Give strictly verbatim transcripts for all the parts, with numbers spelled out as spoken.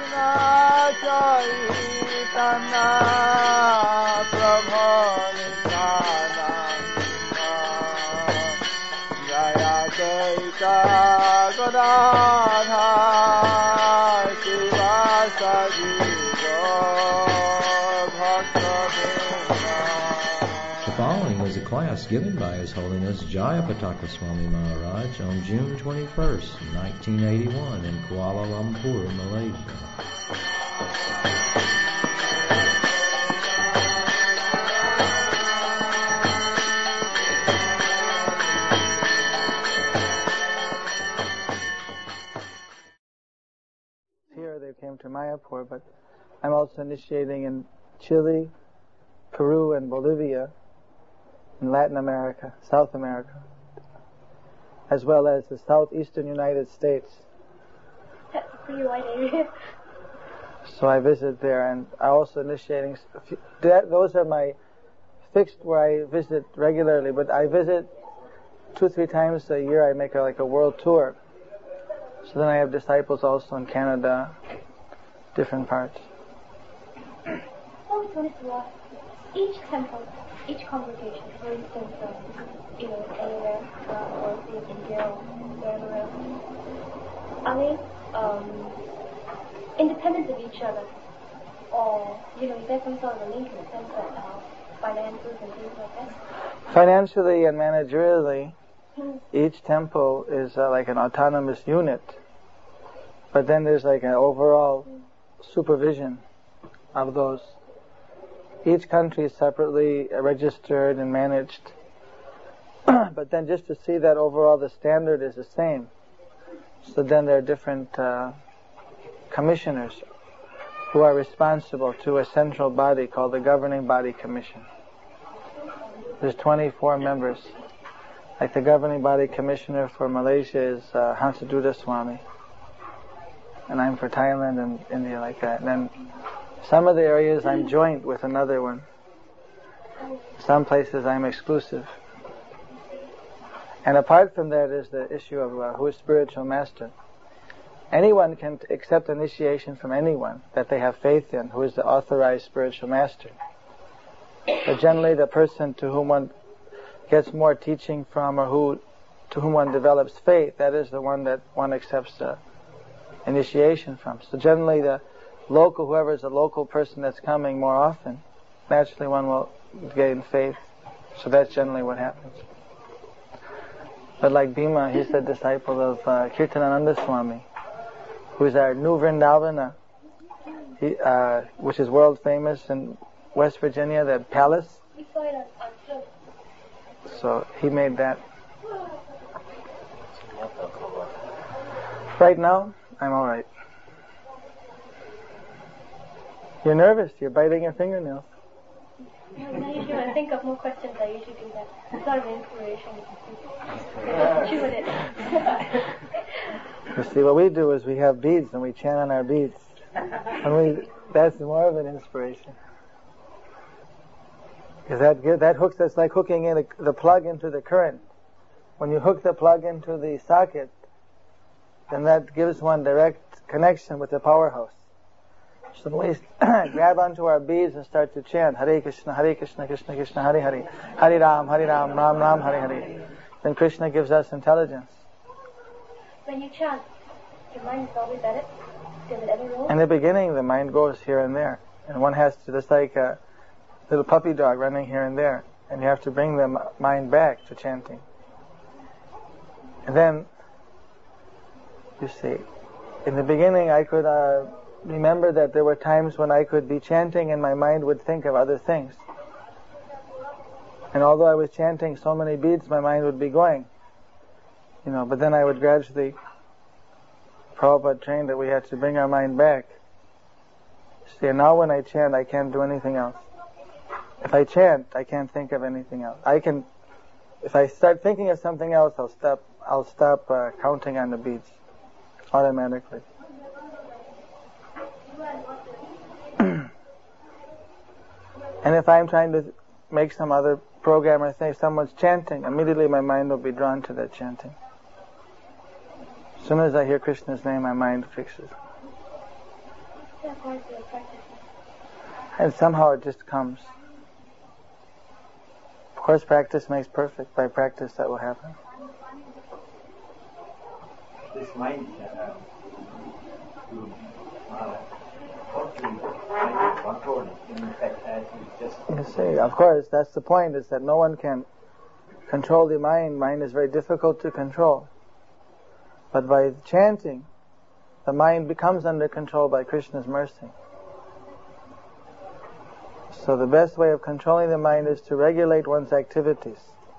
The following was a class given by His Holiness Jayapataka Swami Maharaj on June twenty-first, nineteen eighty-one in Kuala Lumpur, Malaysia. Here they came to Mayapur, but I'm also initiating in Chile, Peru, and Bolivia, in Latin America, South America, as well as the southeastern United States. That's a pretty wide area. So I visit there, and I also initiating. A few, that, those are my fixed where I visit regularly, but I visit two, three times a year. I make a, like a world tour. So then I have disciples also in Canada, different parts. I always wanted to ask, each temple, each congregation, for instance, um, you know, anywhere, uh, or say in India or wherever else, are they um, independent of each other? Or, you know, is there some sort of a link in the sense that uh, finances and things like that? Financially and managerially, each temple is uh, like an autonomous unit, but then there's like an overall supervision of those. Each country is separately registered and managed, but then just to see that overall the standard is the same. So then there are different uh, commissioners who are responsible to a central body called the Governing Body Commission. There's twenty-four members. Like the Governing Body Commissioner for Malaysia is uh, Hansaduta Swami, and I'm for Thailand and India like that. And then some of the areas I'm joint with another one. Some places I'm exclusive. And apart from that is the issue of uh, who is spiritual master. Anyone can t- accept initiation from anyone that they have faith in, who is the authorized spiritual master. But generally the person to whom one gets more teaching from, or who to whom one develops faith, that is the one that one accepts uh, initiation from. So generally the local, whoever is the local person that's coming more often, naturally one will gain faith. So that's generally what happens. But like Bhima, he's the disciple of uh, Kirtanananda Swami, who's our new Vrindavana, he, uh, which is world famous in West Virginia, that palace. We saw it on, on film. So he made that. Right now, I'm all right. You're nervous. You're biting your fingernails. No, usually when I think of more questions, I usually do that. It's sort of an inspiration. Just chew with it. You see, what we do is we have beads and we chant on our beads. And we, that's more of an inspiration. Because that that hooks, that's like hooking in a, the plug into the current. When you hook the plug into the socket, then that gives one direct connection with the powerhouse. So we grab onto our beads and start to chant Hare Krishna, Hare Krishna, Krishna Krishna, Hare Hare, Hare Ram, Hare Ram, Ram Ram, Hare Hare. Then Krishna gives us intelligence. When you chant, your mind is always at it? Does it ever roll? In the beginning, the mind goes here and there. And one has to, just like a little puppy dog running here and there. And you have to bring the mind back to chanting. And then, you see, in the beginning I could uh, remember that there were times when I could be chanting and my mind would think of other things. And although I was chanting so many beads, my mind would be going. You know, but then I would gradually, Prabhupada trained that we had to bring our mind back. See, and now when I chant, I can't do anything else. If I chant, I can't think of anything else. I can, if I start thinking of something else, I'll stop, I'll stop uh, counting on the beads automatically. And if I'm trying to make some other program or thing, if someone's chanting, immediately my mind will be drawn to that chanting. As soon as I hear Krishna's name, my mind fixes. Yeah, of course, you're practicing. And somehow it just comes. Of course, practice makes perfect. By practice, that will happen. This mind uh, to uh, control it. In fact, as you just You see, of course, that's the point, is that no one can control the mind. Mind is very difficult to control. But by chanting, the mind becomes under control by Krishna's mercy. So the best way of controlling the mind is to regulate one's activities.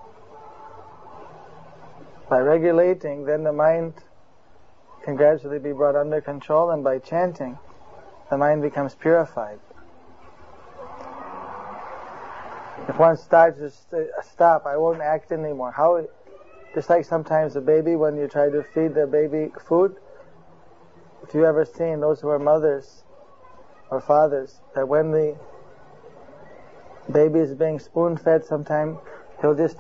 By regulating, then the mind can gradually be brought under control, and by chanting, the mind becomes purified. If one starts to st- stop, I won't act anymore. How? Just like sometimes a baby, when you try to feed the baby food, if you ever seen those who are mothers or fathers, that when the baby is being spoon-fed, sometime he'll just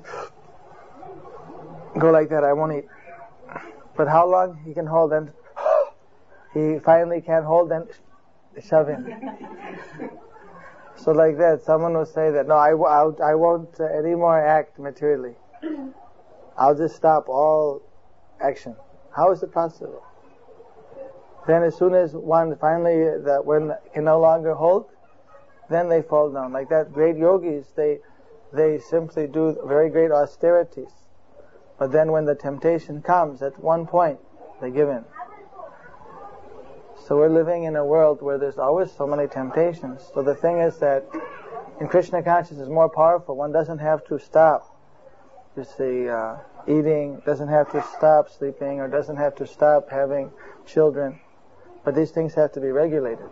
go like that, I won't eat. But how long he can hold, then he finally can't hold, then shove in. So like that, someone will say that, no, I, I'll, I won't uh, anymore act materially. I'll just stop all action. How is it possible? Then as soon as one finally, uh, that one can no longer hold, then they fall down. Like that, great yogis, they they simply do very great austerities. But then when the temptation comes, at one point, they give in. So we're living in a world where there's always so many temptations. So the thing is that in Krishna consciousness is more powerful. One doesn't have to stop, you see, uh, eating, doesn't have to stop sleeping, or doesn't have to stop having children. But these things have to be regulated.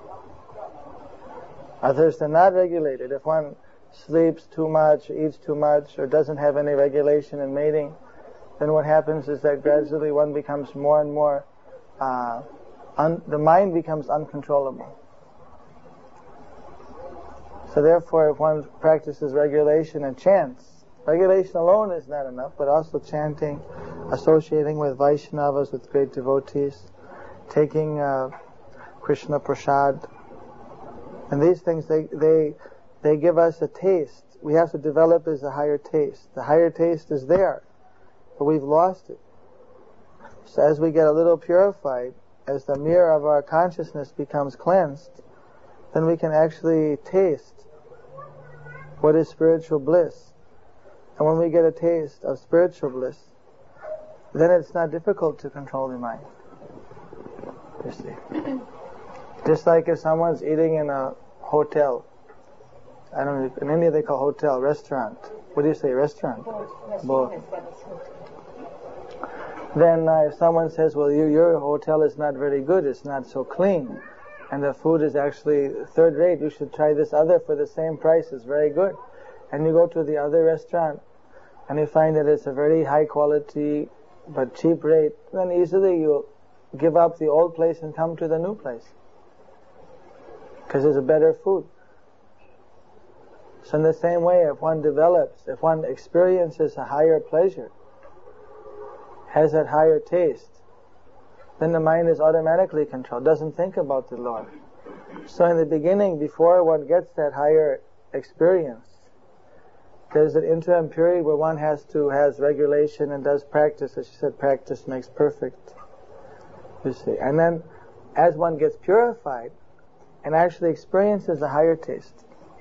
Others, they're not regulated. If one sleeps too much, eats too much, or doesn't have any regulation in mating, then what happens is that gradually one becomes more and more, uh, un- the mind becomes uncontrollable. So therefore, if one practices regulation and chants, regulation alone is not enough, but also chanting, associating with Vaishnavas, with great devotees, taking uh, Krishna Prasad, and these things, they, they they give us a taste. We have to develop as a higher taste. The higher taste is there, but we've lost it. So as we get a little purified, as the mirror of our consciousness becomes cleansed, then we can actually taste what is spiritual bliss. And when we get a taste of spiritual bliss, then it's not difficult to control the mind. You see. Just like if someone's eating in a hotel, I don't know, in India they call hotel, restaurant. What do you say, restaurant? Both. Then uh, if someone says, well, you, your hotel is not very good, it's not so clean, and the food is actually third rate, you should try this other for the same price, it's very good. And you go to the other restaurant, and you find that it's a very high quality, but cheap rate, then easily you'll give up the old place and come to the new place. Because there's a better food. So in the same way, if one develops, if one experiences a higher pleasure, has that higher taste, then the mind is automatically controlled, doesn't think about the Lord. So in the beginning, before one gets that higher experience, there's an interim period where one has to, has regulation and does practice. As she said, practice makes perfect. You see. And then, as one gets purified, and actually experiences a higher taste,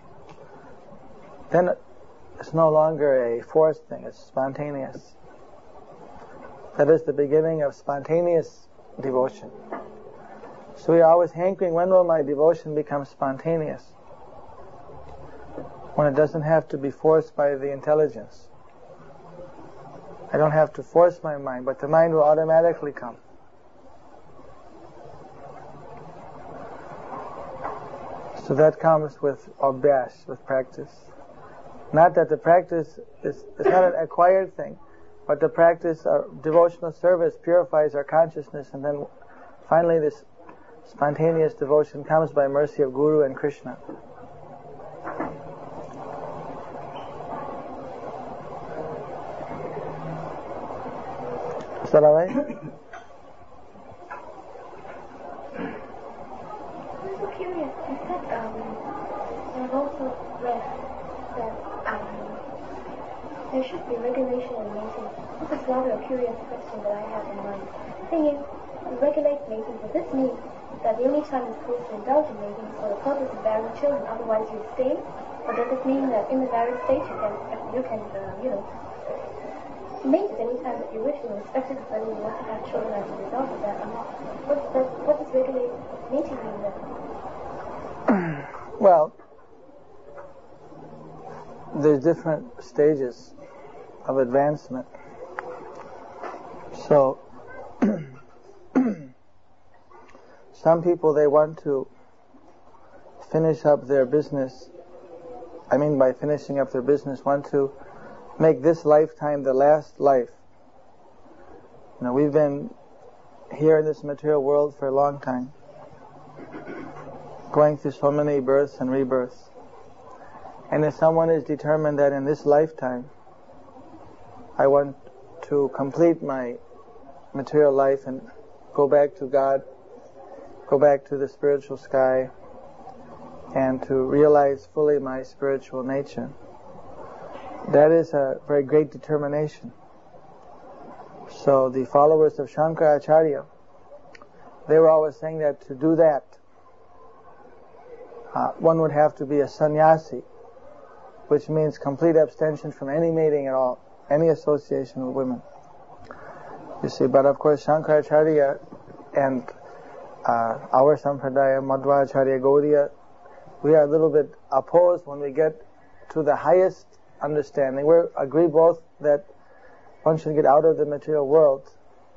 then it's no longer a forced thing, it's spontaneous. That is the beginning of spontaneous devotion. So we are always hankering, when will my devotion become spontaneous? When it doesn't have to be forced by the intelligence. I don't have to force my mind, but the mind will automatically come. So that comes with abhyas, with practice. Not that the practice is, it's not an acquired thing, but the practice of devotional service purifies our consciousness, and then finally this spontaneous devotion comes by mercy of Guru and Krishna. Is that alright? curious. You said um, I've also read that um, there should be regulation in mating. This is rather a curious question that I have in mind. The thing is, to regulate mating, does this mean that the only time you're supposed to indulge in mating is for the purpose of bearing children, otherwise you abstain? Or does it mean that in the married state you can, you can, uh, you know, mate at any time that you wish, irrespective of whether you want to have children as a result of that or not? What does, what does regulate mating mean then? Well, there's different stages of advancement. So, some people, they want to finish up their business. I mean, by finishing up their business, want to make this lifetime the last life. You know, we've been here in this material world for a long time, going through so many births and rebirths. And if someone is determined that in this lifetime, I want to complete my material life and go back to God, go back to the spiritual sky, and to realize fully my spiritual nature, that is a very great determination. So the followers of Shankaracharya, they were always saying that to do that, uh, one would have to be a sannyasi, which means complete abstention from any mating at all, any association with women. You see, but of course Shankaracharya and uh, our Sampradaya, Madhvacharya, Gaudiya, we are a little bit opposed when we get to the highest understanding. We agree both that one should get out of the material world,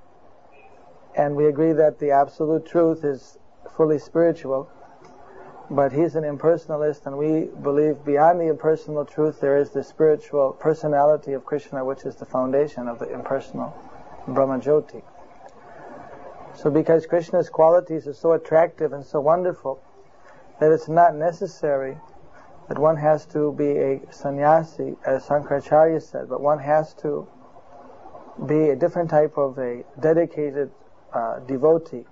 and we agree that the absolute truth is fully spiritual, but he's an impersonalist, and we believe beyond the impersonal truth there is the spiritual personality of Krishna, which is the foundation of the impersonal Brahmajyoti. So because Krishna's qualities are so attractive and so wonderful, that it's not necessary that one has to be a sannyasi, as Shankaracharya said, but one has to be a different type of a dedicated uh, devotee.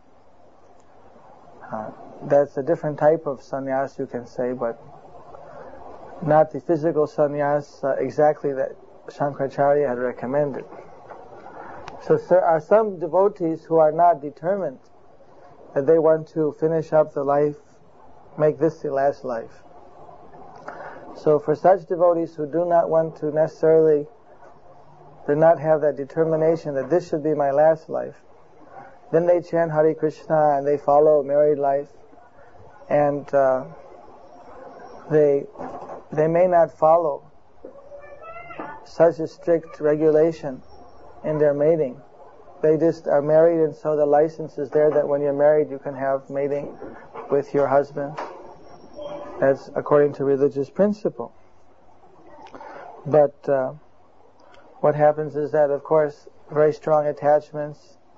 Uh, that's a different type of sannyas, you can say, but not the physical sannyas uh, exactly that Shankaracharya had recommended. So there are some devotees who are not determined that they want to finish up the life, make this the last life. So for such devotees who do not want to necessarily, do not have that determination that this should be my last life, then they chant Hare Krishna and they follow married life, and uh, they they may not follow such a strict regulation in their mating. They just are married, and so the license is there that when you're married you can have mating with your husband. That's according to religious principle. But uh, what happens is that, of course, very strong attachments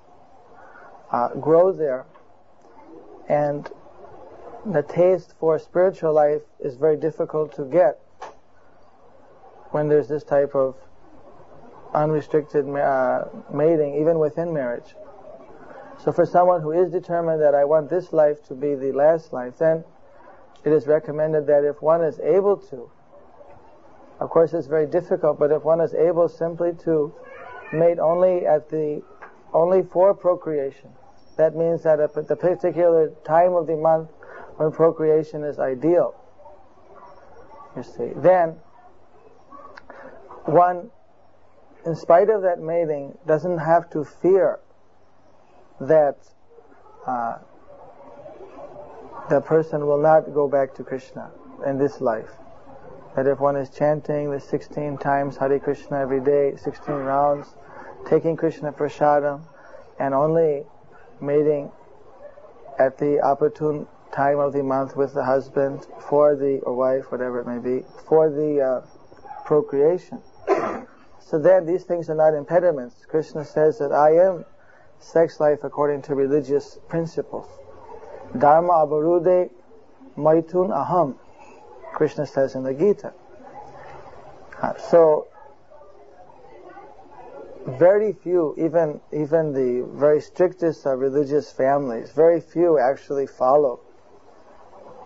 uh, grow there, and the taste for spiritual life is very difficult to get when there's this type of unrestricted uh, mating, even within marriage. So for someone who is determined that I want this life to be the last life, then it is recommended that if one is able to, of course it's very difficult, but if one is able simply to mate only at the, only for procreation, that means that at the particular time of the month when procreation is ideal, you see, then one, in spite of that mating, doesn't have to fear that uh, the person will not go back to Krishna in this life. That if one is chanting the sixteen times Hare Krishna every day, sixteen rounds, taking Krishna prasadam, and only mating at the opportune time of the month with the husband, for the, or wife, whatever it may be, for the uh, procreation. So then these things are not impediments. Krishna says that I am sex life according to religious principles. Dharma abarude maitun aham, Krishna says in the Gita. Uh, so, very few, even even the very strictest of religious families, very few actually follow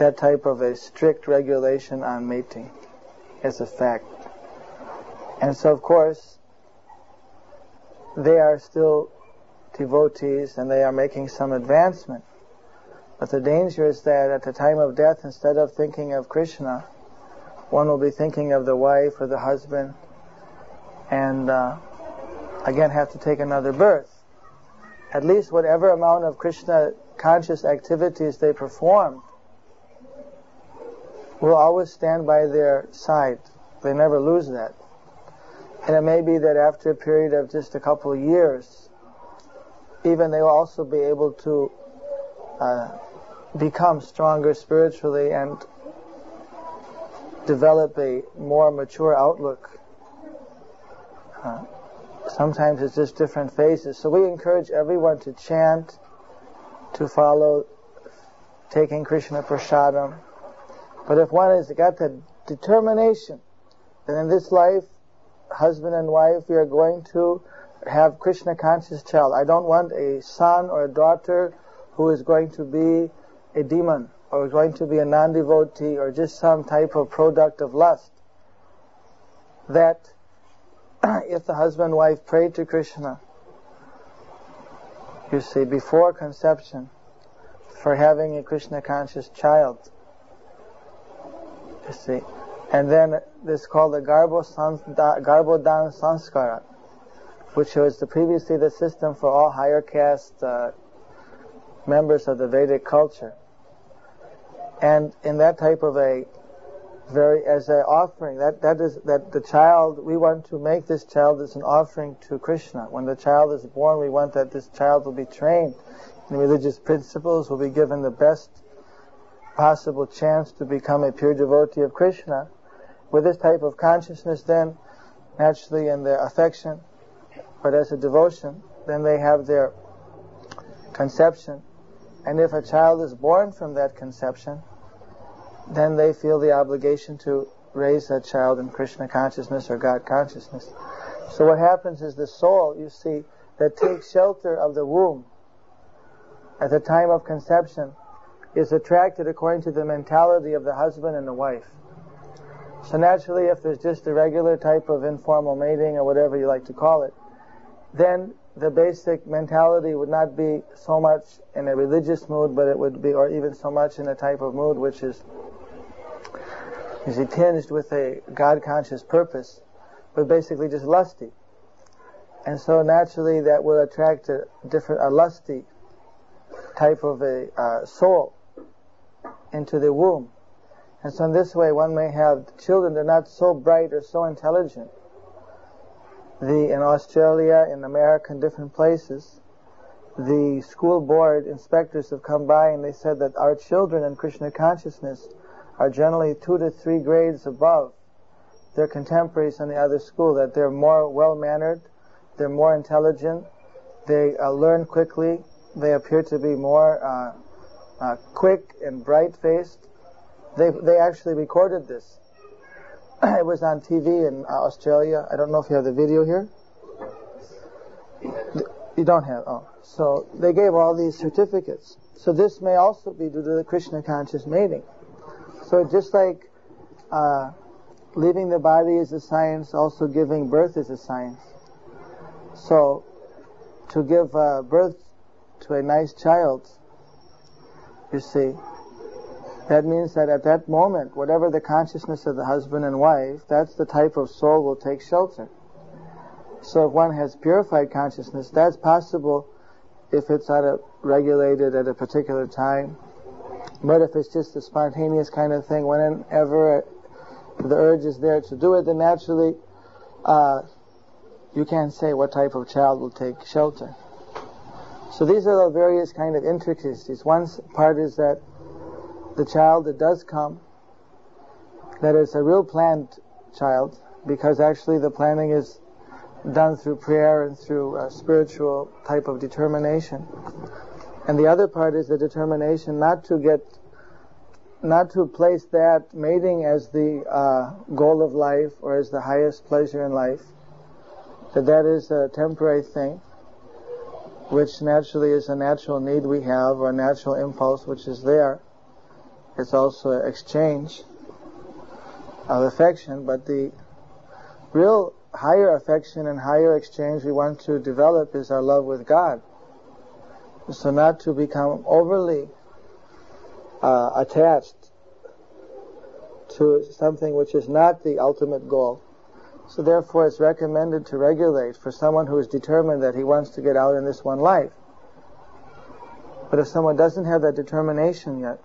that type of a strict regulation on mating as a fact. And so, of course, they are still devotees and they are making some advancement. But the danger is that at the time of death, instead of thinking of Krishna, one will be thinking of the wife or the husband, and uh, again have to take another birth. At least whatever amount of Krishna conscious activities they perform will always stand by their side. They never lose that. And it may be that after a period of just a couple of years, even they will also be able to uh, become stronger spiritually and develop a more mature outlook. Uh, sometimes it's just different phases. So we encourage everyone to chant, to follow taking Krishna prasadam. But if one has got the determination that in this life, husband and wife, we are going to have Krishna conscious child. I don't want a son or a daughter who is going to be a demon or is going to be a non-devotee or just some type of product of lust. That if the husband and wife pray to Krishna, you see, before conception, for having a Krishna conscious child, you see, and then this is called the Garbhodan Sanskara, which was the previously the system for all higher caste uh, members of the Vedic culture. And in that type of a very, as an offering, that, that is, that the child, we want to make this child as an offering to Krishna. When the child is born, we want that this child will be trained in religious principles, will be given the best possible chance to become a pure devotee of Krishna. With this type of consciousness, then, naturally in their affection, but as a devotion, then they have their conception. And if a child is born from that conception, then they feel the obligation to raise that child in Krishna consciousness or God consciousness. So what happens is the soul, you see, that takes shelter of the womb at the time of conception is attracted according to the mentality of the husband and the wife. So naturally, if there's just a regular type of informal mating or whatever you like to call it, then the basic mentality would not be so much in a religious mood, but it would be, or even so much in a type of mood which is, is tinged with a God-conscious purpose, but basically just lusty. And so naturally that will attract a different, a lusty type of a uh, soul into the womb. And so in this way one may have children that are not so bright or so intelligent. The, in Australia, in America, in different places, the school board inspectors have come by and they said that our children in Krishna consciousness are generally two to three grades above their contemporaries in the other school, that they're more well-mannered, they're more intelligent, they uh, learn quickly, they appear to be more uh, uh, quick and bright-faced. They they actually recorded this. It was on T V in uh, Australia. I don't know if you have the video here. You don't have, oh. So they gave all these certificates. So this may also be due to the Krishna conscious mating. So just like uh, leaving the body is a science, also giving birth is a science. So to give uh, birth to a nice child, you see, that means that at that moment, whatever the consciousness of the husband and wife, that's the type of soul will take shelter. So if one has purified consciousness, that's possible if it's at a, regulated at a particular time. But if it's just a spontaneous kind of thing, whenever the urge is there to do it, then naturally uh, you can't say what type of child will take shelter. So these are the various kind of intricacies. One part is that the child that does come, that is a real planned child, because actually the planning is done through prayer and through a spiritual type of determination. And the other part is the determination not to get, not to place that mating as the uh, goal of life or as the highest pleasure in life, that that is a temporary thing, which naturally is a natural need we have or a natural impulse which is there. it's also an exchange of affection, but the real higher affection and higher exchange we want to develop is our love with God. So not to become overly uh, attached to something which is not the ultimate goal. So therefore it's recommended to regulate for someone who is determined that he wants to get out in this one life. But if someone doesn't have that determination yet,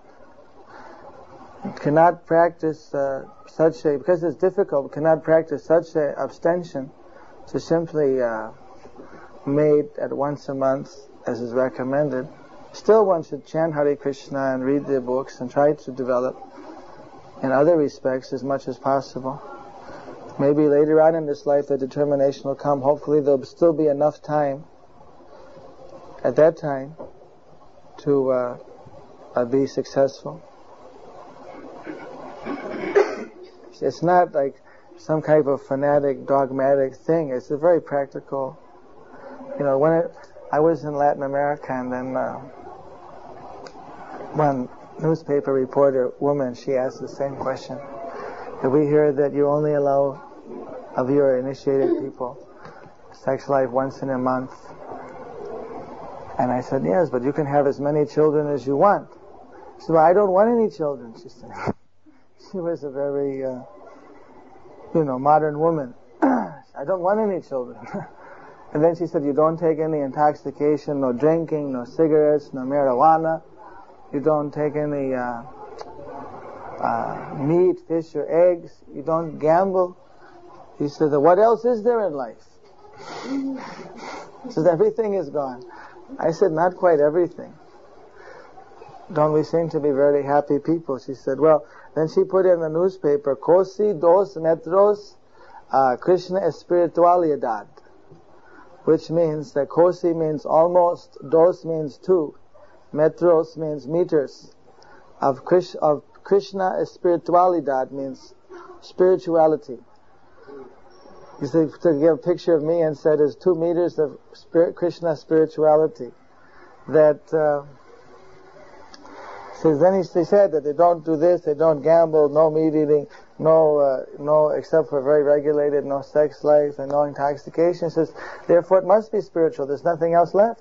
cannot practice uh, such a, because it's difficult, cannot practice such a abstention to simply uh, mate at once a month as is recommended, still one should chant Hare Krishna and read the books and try to develop in other respects as much as possible. Maybe later on in this life the determination will come. Hopefully there will still be enough time at that time to uh, uh, be successful. It's not like some kind of fanatic, dogmatic thing. It's a very practical. You know, when it, I was in Latin America, and then uh, one newspaper reporter woman, she asked the same question. Did we hear that you only allow of your initiated people sex life once in a month? And I said, yes, but you can have as many children as you want. She said, well, I don't want any children, she said. She was a very, uh, you know, modern woman. I don't want any children. And then she said, you don't take any intoxication, no drinking, no cigarettes, no marijuana. You don't take any uh, uh, meat, fish, or eggs. You don't gamble. He said, what else is there in life? She said, everything is gone. I said, not quite everything. Don't we seem to be very happy people? She said, well, then she put in the newspaper, Cosi dos metros uh, Krishna espiritualidad, which means that Cosi means almost, dos means two, metros means meters, of, Krish, of Krishna espiritualidad means spirituality. You see, to give a picture of me and said, is two meters of spirit, Krishna spirituality. That, uh, says, then he, they said that they don't do this, they don't gamble, no meat eating, no, uh, no, except for very regulated, no sex life and no intoxication. He says, therefore it must be spiritual, there's nothing else left.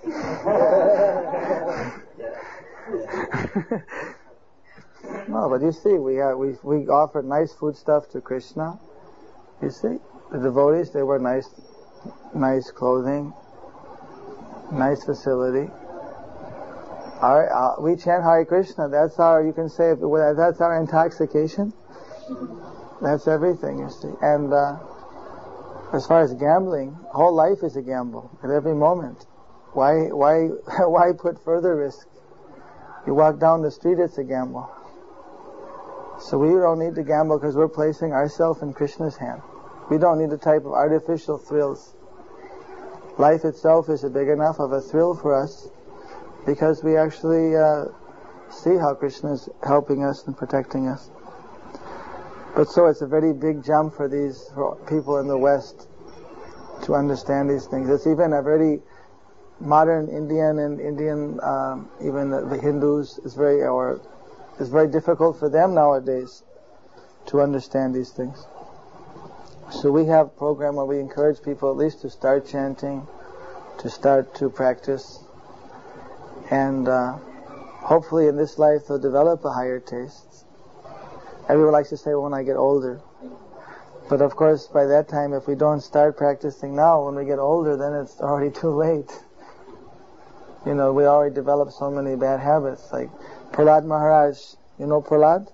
No, but you see, we, uh, we, we offered nice food stuff to Krishna. You see, the devotees, they wear nice, nice clothing, nice facility. Our, uh, we chant Hare Krishna. That's our, you can say, that's our intoxication. That's everything, you see. And uh, as far as gambling, whole life is a gamble at every moment. Why, why, why put further risk? You walk down the street, it's a gamble. So we don't need to gamble because we're placing ourselves in Krishna's hand. We don't need the type of artificial thrills. Life itself is a big enough of a thrill for us because we actually uh, see how Krishna is helping us and protecting us. But so it's a very big jump for these for people in the West to understand these things. It's even a very modern Indian and Indian, um, even the, the Hindus, is very or it's very difficult for them nowadays to understand these things. So we have a program where we encourage people at least to start chanting, to start to practice, and uh, hopefully in this life they'll develop a higher taste. Everyone likes to say, well, when I get older. But of course, by that time, if we don't start practicing now, when we get older, then it's already too late. You know, we already developed so many bad habits. Like Prahlad Maharaj, you know Prahlad?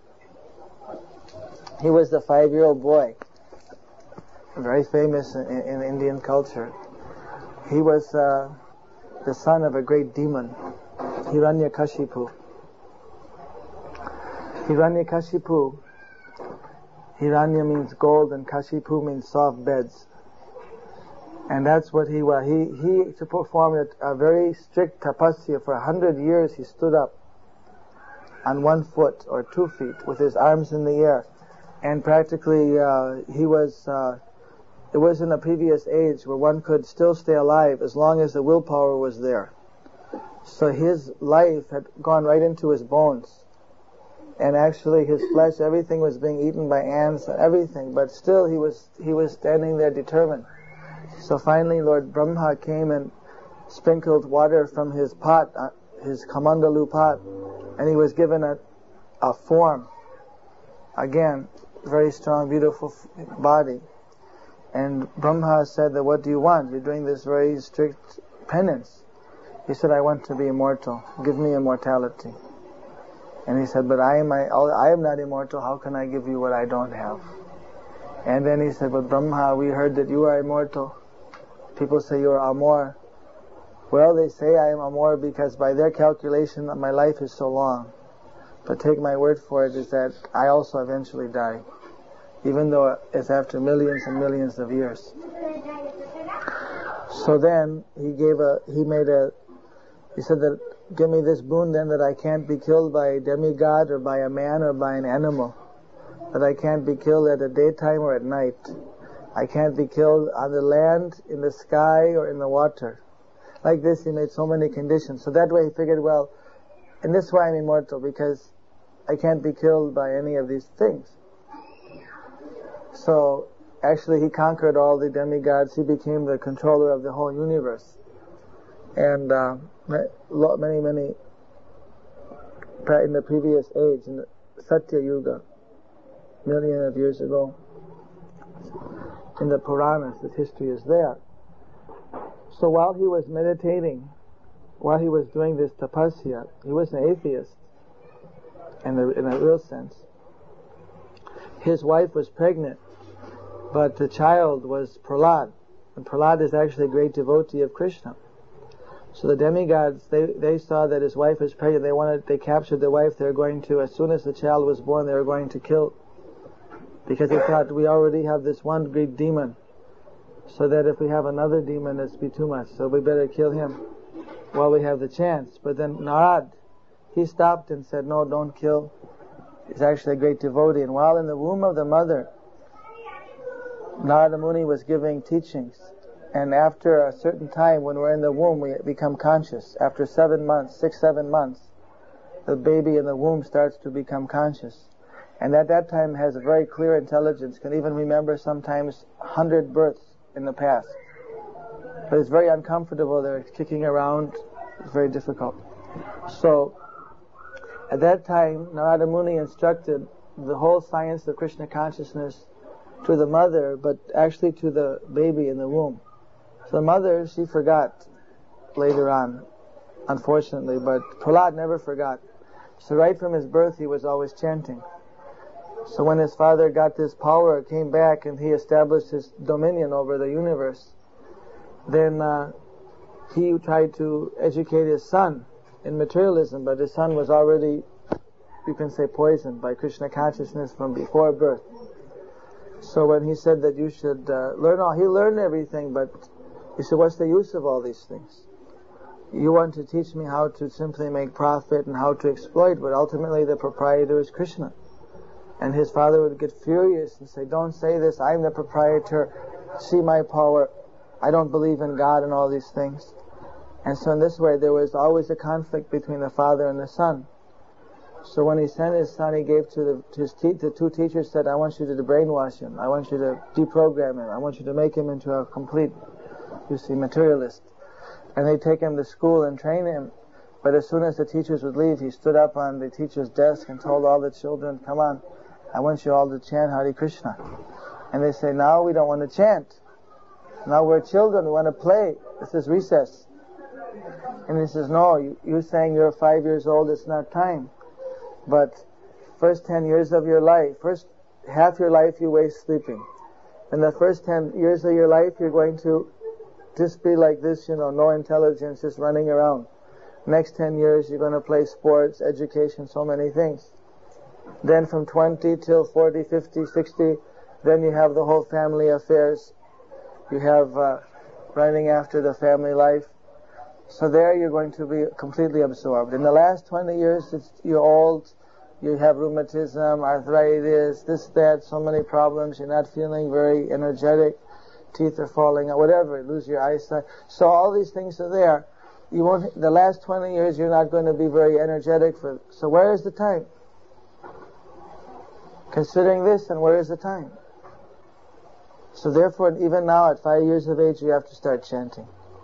He was the five-year-old boy, very famous in, in Indian culture. He was uh, the son of a great demon, Hiranyakashipu. Hiranyakashipu, Hiranya means gold and Kashipu means soft beds. And that's what he was. He, he to perform a, a very strict tapasya for a hundred years. He stood up on one foot or two feet with his arms in the air. And practically uh, he was, uh, it was in a previous age where one could still stay alive as long as the willpower was there. So his life had gone right into his bones. and actually his flesh, everything was being eaten by ants and everything, but still he was he was standing there determined. So finally Lord Brahma came and sprinkled water from his pot, uh, his kamandalu pot, and he was given a, a form. Again, very strong, beautiful f- body. And Brahma said that, what do you want? You're doing this very strict penance. He said, I want to be immortal. Give me immortality. And he said, but I am I, I am not immortal. How can I give you what I don't have? And then he said, but Brahma, we heard that you are immortal. People say you are Amor. Well, they say I am Amor because by their calculation my life is so long. But take my word for it, is that I also eventually die, even though it's after millions and millions of years. So then he gave a, he made a, he said that, give me this boon then, that I can't be killed by a demigod or by a man or by an animal. That I can't be killed at the daytime or at night. I can't be killed on the land, in the sky, or in the water. Like this, he made so many conditions. So that way he figured, well, and this is why I'm immortal, because I can't be killed by any of these things. So, actually he conquered all the demigods. He became the controller of the whole universe. And uh, many, many, in the previous age, in the Satya Yuga, million of years ago, in the Puranas, this history is there. So while he was meditating, while he was doing this tapasya, he was an atheist, in a, in a real sense. His wife was pregnant, but the child was Prahlad, and Prahlad is actually a great devotee of Krishna. So the demigods, they, they saw that his wife was pregnant. They wanted, they captured the wife. They were going to, as soon as the child was born, they were going to kill, because they thought, we already have this one great demon, so that if we have another demon, it's be too much. So we better kill him while we have the chance. But then Narad, he stopped and said, no, don't kill. He's actually a great devotee. And while in the womb of the mother, Narada Muni was giving teachings. And after a certain time, when we're in the womb, we become conscious. After seven months, six, seven months, the baby in the womb starts to become conscious. And at that time has a very clear intelligence, can even remember sometimes hundred births in the past. But it's very uncomfortable. They're kicking around. It's very difficult. So, at that time, Narada Muni instructed the whole science of Krishna consciousness to the mother, but actually to the baby in the womb. So the mother, she forgot later on, unfortunately, but Prahlad never forgot. So right from his birth, he was always chanting. So when his father got this power, came back, and he established his dominion over the universe, then uh, he tried to educate his son in materialism, but his son was already, you can say, poisoned by Krishna consciousness from before birth. So when he said that you should uh, learn all, he learned everything, but he said, what's the use of all these things? You want to teach me how to simply make profit and how to exploit, but ultimately the proprietor is Krishna. And his father would get furious and say, don't say this, I'm the proprietor, see my power, I don't believe in God and all these things. And so in this way there was always a conflict between the father and the son. So when he sent his son, he gave to, the, to his te- the two teachers, said, I want you to brainwash him, I want you to deprogram him, I want you to make him into a complete, you see, materialist. And they take him to school and train him. But as soon as the teachers would leave, he stood up on the teacher's desk and told all the children, come on, I want you all to chant Hare Krishna. And they say, now we don't want to chant. Now we're children, we want to play. This is recess. And he says, no, you, you're saying you're five years old, it's not time. But first ten years of your life, first half your life you waste sleeping. In the first ten years of your life, you're going to just be like this, you know, no intelligence, just running around. Next ten years, you're going to play sports, education, so many things. Then from twenty till forty, fifty, sixty, then you have the whole family affairs. You have uh, running after the family life. So there you're going to be completely absorbed. In the last twenty years, it's, you're old, you have rheumatism, arthritis, this, that, so many problems, you're not feeling very energetic, teeth are falling out, whatever, you lose your eyesight. So all these things are there. You won't, the last twenty years you're not going to be very energetic for, so where is the time? Considering this, and where is the time? So therefore, even now at five years of age, you have to start chanting.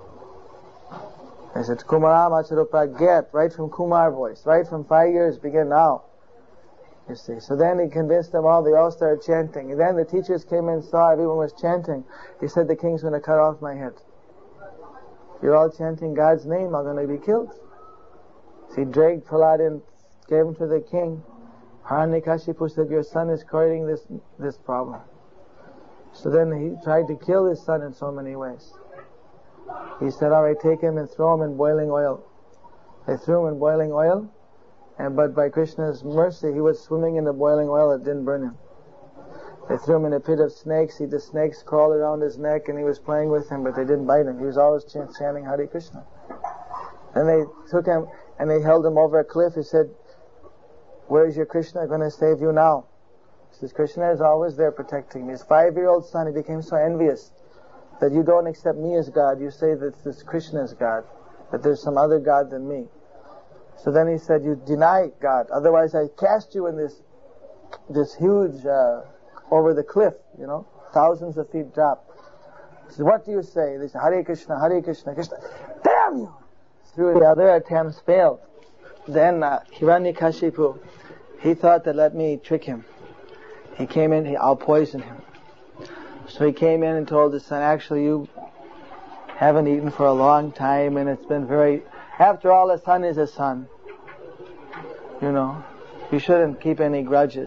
I said, Kumaramacharupra, get, right from Kumar voice, right from five years, begin now. You see. So then he convinced them all, they all started chanting. And then the teachers came in and saw everyone was chanting. He said, the king's going to cut off my head. You're all chanting God's name, I'm going to be killed. So he dragged Prahlad in, gave him to the king. Hiranyakashipu said, your son is creating this, this problem. So then he tried to kill his son in so many ways. He said, alright, take him and throw him in boiling oil. They threw him in boiling oil. And but by Krishna's mercy, he was swimming in the boiling oil, it didn't burn him. They threw him in a pit of snakes. He, the snakes crawled around his neck, and he was playing with him, but they didn't bite him. He was always ch- chanting Hare Krishna. Then they took him and they held him over a cliff. He said, "Where is your Krishna going to save you now?" He says, "Krishna is always there protecting me." His five-year-old son, he became so envious that you don't accept me as God. You say that this Krishna is God, that there's some other God than me. So then he said, you deny God, otherwise I cast you in this this huge, uh, over the cliff, you know, thousands of feet drop. He said, what do you say? They said, Hare Krishna, Hare Krishna, Krishna. Damn you! Through the other attempts failed. Then uh, Hiranyakashipu, he thought that let me trick him. He came in, he, I'll poison him. So he came in and told his son, actually you haven't eaten for a long time and it's been very... After all, a son is a son. You know, you shouldn't keep any grudges.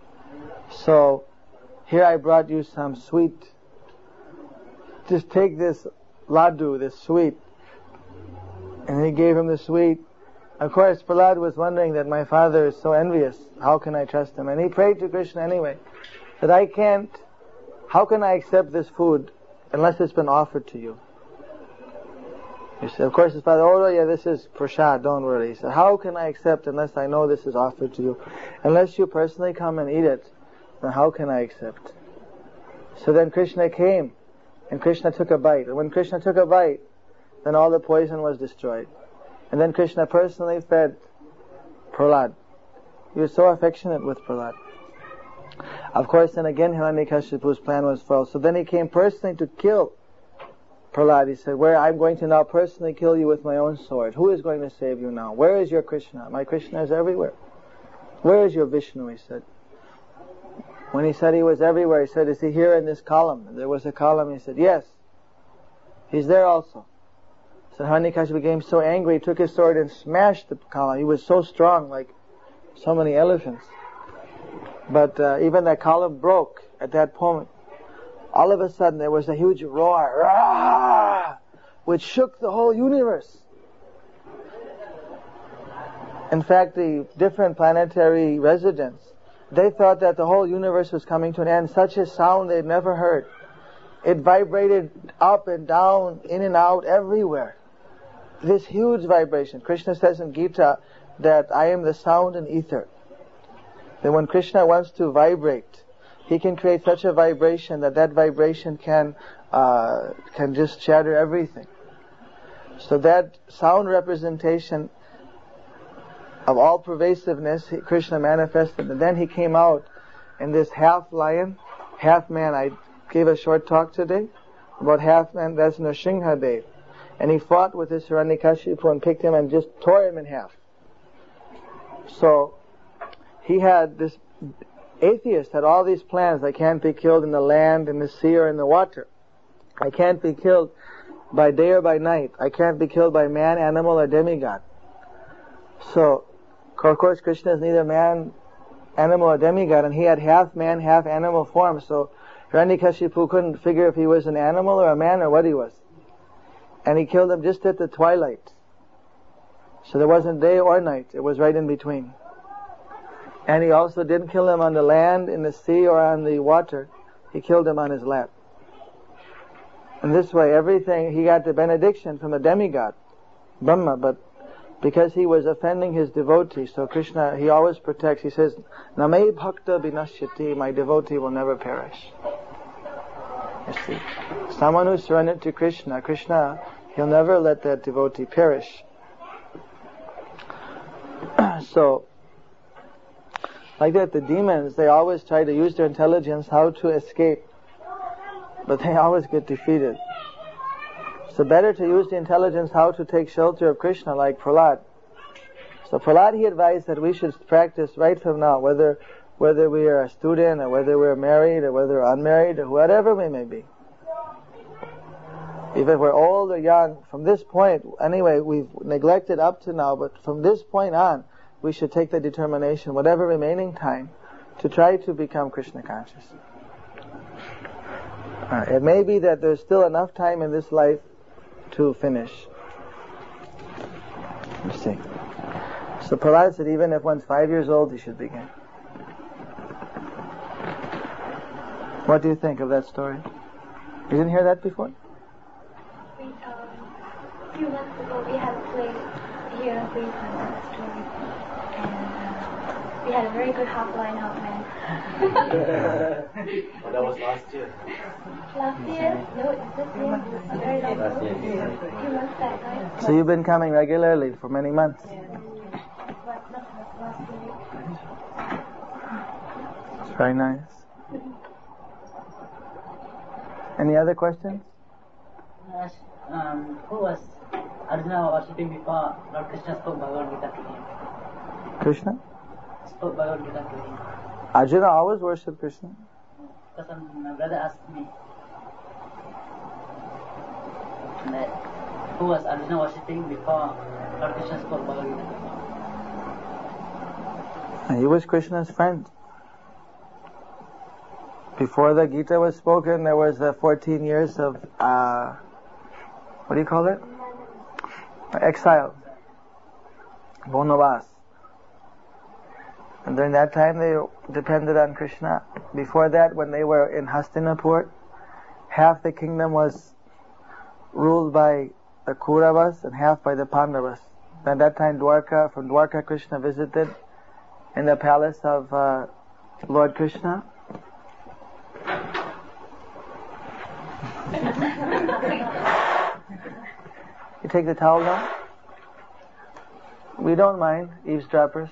So, here I brought you some sweet. Just take this laddu, this sweet. And he gave him the sweet. Of course, Prahlad was wondering that my father is so envious. How can I trust him? And he prayed to Krishna anyway. That I can't, how can I accept this food unless it's been offered to you? He said, of course his father, oh yeah, this is prasad, don't worry. He said, how can I accept unless I know this is offered to you? Unless you personally come and eat it, then how can I accept? So then Krishna came, and Krishna took a bite. And when Krishna took a bite, then all the poison was destroyed. And then Krishna personally fed Prahlad. He was so affectionate with Prahlad. Of course, then again Hiranyakashipu's plan was false. So then he came personally to kill Prahlad. He said, where I'm going to now personally kill you with my own sword. Who is going to save you now? Where is your Krishna? My Krishna is everywhere. Where is your Vishnu? He said. When he said he was everywhere, he said, is he here in this column? And there was a column. He said, yes. He's there also. So Hiranyakashipu became so angry, he took his sword and smashed the column. He was so strong, like so many elephants. But uh, even that column broke at that moment. All of a sudden there was a huge roar, Rah! Which shook the whole universe. In fact, the different planetary residents, they thought that the whole universe was coming to an end. Such a sound they'd never heard. It vibrated up and down, in and out, everywhere. This huge vibration. Krishna says in Gita that I am the sound and ether. That when Krishna wants to vibrate, he can create such a vibration that that vibration can uh, can just shatter everything. So that sound representation of all pervasiveness, Krishna manifested. And then he came out in this half lion, half man. I gave a short talk today about half man, that's Nrsimhadev. And he fought with this Hiranyakashipu and picked him and just tore him in half. So he had this... Atheists had all these plans. I can't be killed in the land, in the sea, or in the water. I can't be killed by day or by night. I can't be killed by man, animal, or demigod. So, of course, Krishna is neither man, animal, or demigod, and he had half man, half animal form. So, Hiranyakashipu couldn't figure if he was an animal or a man or what he was. And he killed him just at the twilight. So there wasn't day or night. It was right in between. And he also didn't kill him on the land, in the sea, or on the water. He killed him on his lap. And this way, everything, he got the benediction from a demigod, Brahma, but because he was offending his devotee, so Krishna, he always protects. He says, Name bhakta binashyati, my devotee will never perish. You see, someone who surrendered to Krishna, Krishna, he'll never let that devotee perish. So, Like that, the demons, they always try to use their intelligence how to escape, but they always get defeated. So better to use the intelligence how to take shelter of Krishna, like Prahlad. So Prahlad, he advised that we should practice right from now, whether whether we are a student, or whether we're married, or whether we're unmarried, or whatever we may be. Even if we're old or young, from this point, anyway, we've neglected up to now, but from this point on, we should take the determination, whatever remaining time, to try to become Krishna conscious. Uh, it may be that there's still enough time in this life to finish. Let's see. So Prahlad said even if one's five years old, he should begin. What do you think of that story? You didn't hear that before? We, um, a few months ago, we had a play here in Queensland, that story. And uh, we had a very good half line out, man. Well, that was last year. Last year? No, it's this year. It's a very long ago. A few months back, right? So you've been coming regularly for many months? But not last year. It's very nice. Any other questions? Uh, um, who was Arjuna worshipping before Lord Krishna spoke Bhagavad Gita to him? Krishna? Spoke Bhagavad Gita to him. Arjuna always worshipped Krishna. Because um, my brother asked me that who was Arjuna worshipping before Lord Krishna spoke Bhagavad Gita. And he was Krishna's friend. Before the Gita was spoken, there was uh, fourteen years of, uh, what do you call it? Exile. Bonavas. And during that time they depended on Krishna. Before that, when they were in Hastinapur, half the kingdom was ruled by the Kauravas and half by the Pandavas. At that time, Dwarka, from Dwarka, Krishna visited in the palace of uh, Lord Krishna. You take the towel down? We don't mind, eavesdroppers.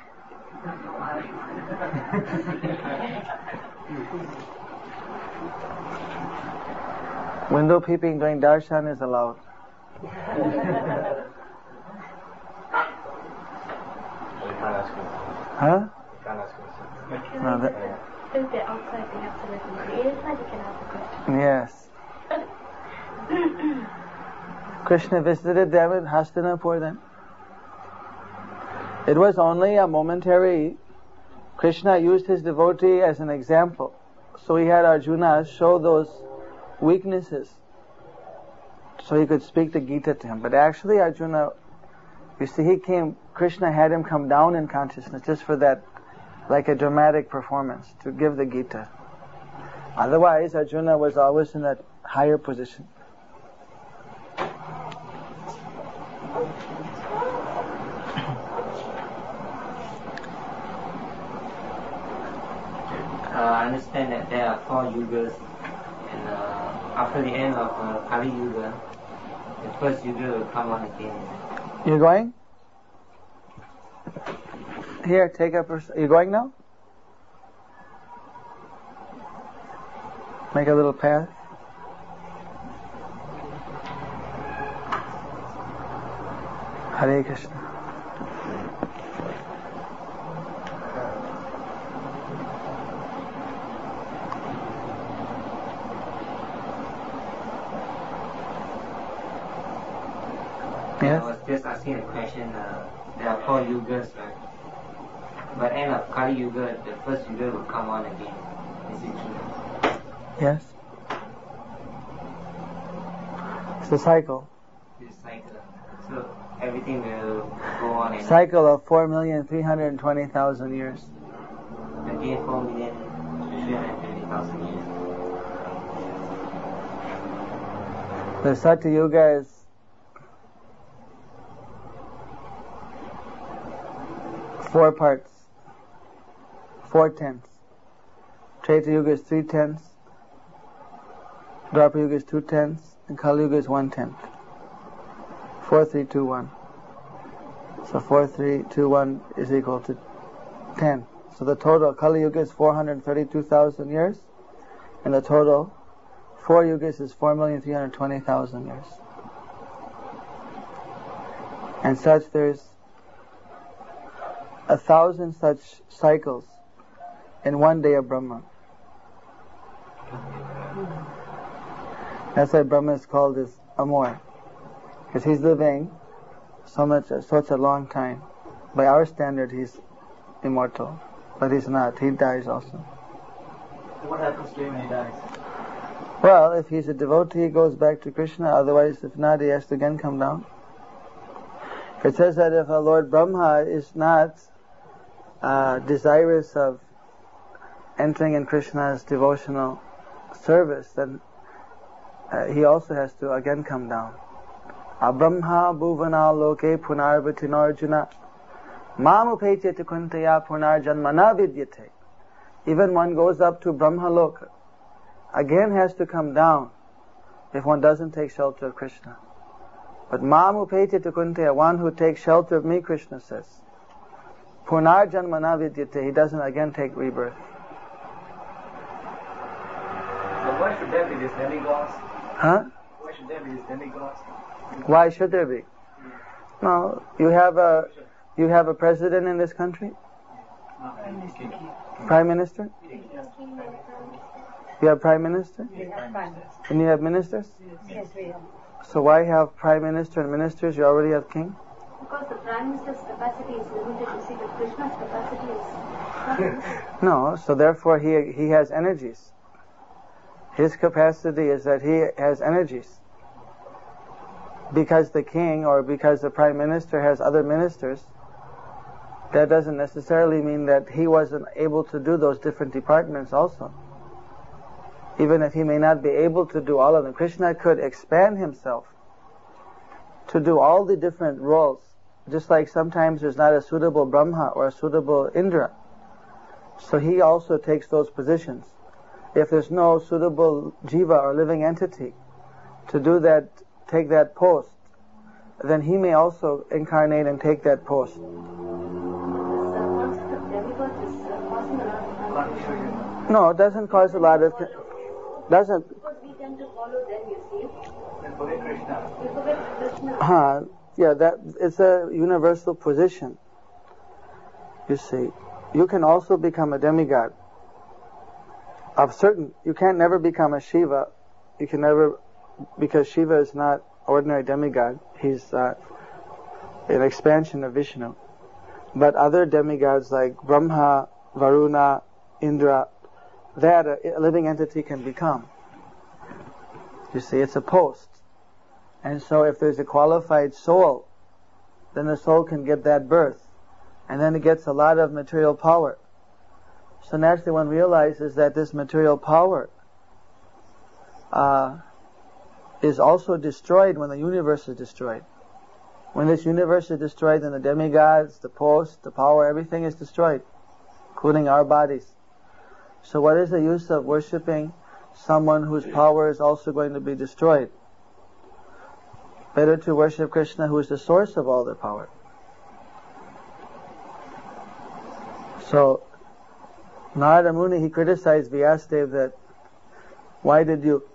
Window peeping during darshan is allowed. You can't ask me. Huh? You can't ask me. No, that, Since they're outside, they have to listen. But inside, you can ask a question. yes. Krishna visited them in Hastinapur then. It was only a momentary. Krishna used his devotee as an example. So he had Arjuna show those weaknesses so he could speak the Gita to him. But actually Arjuna, you see, he came, Krishna had him come down in consciousness just for that, like a dramatic performance, to give the Gita. Otherwise Arjuna was always in that higher position. Uh, I understand that there are four yugas, and uh, after the end of uh, Kali Yuga, the first yuga will come on again. You're going? Here, take a person. You're going now? Make a little path. Hare Krishna. Yes? I was just asking a question. Uh, there are four yugas, right? But end of Kali Yuga, the first yuga will come on again. Is it true? Yes? It's a cycle. This cycle. So everything will go on and Cycle of four million three hundred twenty thousand years. again four million three hundred twenty thousand years. The Satya Yuga is four parts, four tenths. Treta Yuga is three tenths. Dwapara Yuga is two tenths, and Kali Yuga is one tenth. Four, three, two, one. So four, three, two, one is equal to ten. So the total Kali Yuga is four hundred thirty-two thousand years, and the total four yugas is four million three hundred twenty thousand years. And such there's a thousand such cycles in one day of Brahma. That's why Brahma is called as Amor, because he's living so much, such a long time. By our standard, he's immortal, but he's not. He dies also. So what happens to him when he dies? Well, if he's a devotee, he goes back to Krishna. Otherwise, if not, he has to again come down. It says that if a Lord Brahma is not uh, desirous of entering in Krishna's devotional service, then uh, he also has to again come down. Abrahma bhuvana loke punarvatinarjuna mamupete tukuntaya punarjanmana vidyate. Even one goes up to Brahma Loka, again has to come down if one doesn't take shelter of Krishna. But mamupete tukuntaya, one who takes shelter of me, Krishna says, punarjanmana vidyate, he doesn't again take rebirth. So why should there be these demigods? Huh? Why should there be these demigods? Why should there be? No, you have a you have a president in this country, prime minister. You have prime minister, and you have ministers. Yes, we have. So why have prime minister and ministers? You already have king. Because the Prime Minister's capacity is limited, you see, but Krishna's capacity is not. No, so therefore he he has energies. His capacity is that he has energies. Because the king or because the prime minister has other ministers, that doesn't necessarily mean that he wasn't able to do those different departments also. Even if he may not be able to do all of them, Krishna could expand himself to do all the different roles. Just like sometimes there's not a suitable Brahma or a suitable Indra. So he also takes those positions. If there's no suitable jiva or living entity to do that, take that post, then he may also incarnate and take that post. No, it doesn't cause a lot of... Doesn't... Because we tend to follow them, you see. And forget Krishna. We forget Krishna. Uh, yeah, that it's a universal position. You see, you can also become a demigod. Of certain, you can't never become a Shiva. You can never, because Shiva is not ordinary demigod. He's uh, an expansion of Vishnu. But other demigods like Brahma, Varuna, Indra, that a living entity can become. You see, it's a post. And so if there's a qualified soul, then the soul can get that birth. And then it gets a lot of material power. So naturally one realizes that this material power uh, is also destroyed when the universe is destroyed. When this universe is destroyed, then the demigods, the post, the power, everything is destroyed, including our bodies. So what is the use of worshipping someone whose power is also going to be destroyed? Better to worship Krishna, who is the source of all the power. So Narada Muni, he criticized Vyasadeva that why did you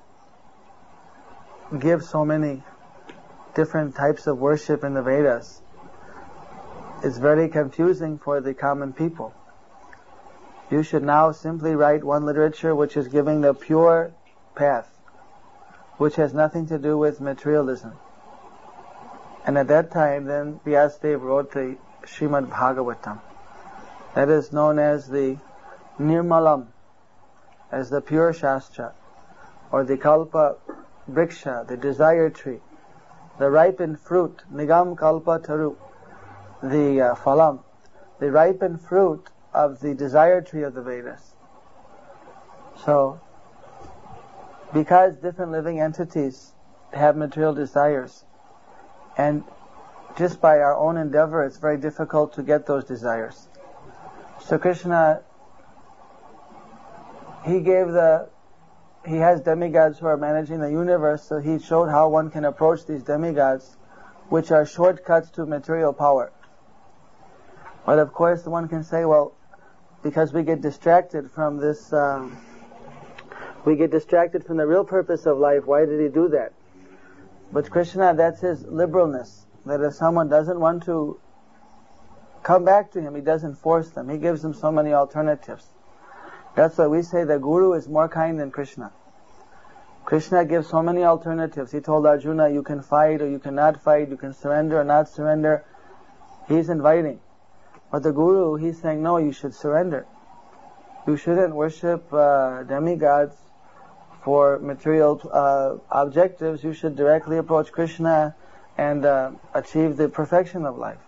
give so many different types of worship in the Vedas? It's very confusing for the common people. You should now simply write one literature which is giving the pure path, which has nothing to do with materialism. And at that time, then Vyasadeva wrote the Srimad Bhagavatam. That is known as the Nirmalam, as the pure Shastra, or the Kalpa Vriksha, the desire tree, the ripened fruit, Nigam Kalpa Taru, the uh, Phalam, the ripened fruit of the desire tree of the Vedas. So, because different living entities have material desires, and just by our own endeavor, it's very difficult to get those desires. So Krishna, he gave the, he has demigods who are managing the universe, so he showed how one can approach these demigods, which are shortcuts to material power. But of course one can say, well, because we get distracted from this, um, we get distracted from the real purpose of life. Why did he do that? But Krishna, that's his liberalness, that if someone doesn't want to come back to him, he doesn't force them. He gives them so many alternatives. That's why we say the Guru is more kind than Krishna. Krishna gives so many alternatives. He told Arjuna, you can fight or you cannot fight, you can surrender or not surrender. He's inviting. But the Guru, he's saying, no, you should surrender. You shouldn't worship uh, demigods for material uh, objectives. You should directly approach Krishna and uh, achieve the perfection of life.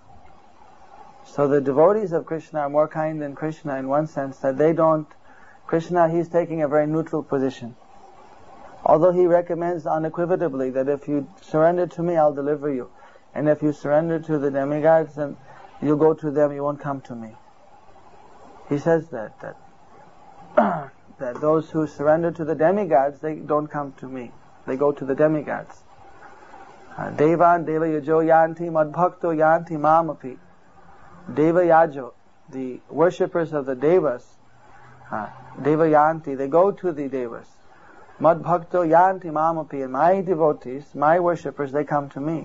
So the devotees of Krishna are more kind than Krishna in one sense, that they don't, Krishna, he's taking a very neutral position. Although he recommends unequivocally that if you surrender to me, I'll deliver you. And if you surrender to the demigods, then you'll go to them, you won't come to me. He says that, that, that those who surrender to the demigods, they don't come to me. They go to the demigods. Uh, Devan Deva Yajo Yanti Madbhakto Yanti Mamapi. Deva Yajo, the worshippers of the Devas, uh, Deva Yanti, they go to the Devas. Madbhakto Yanti Mamapi, and my devotees, my worshippers, they come to me.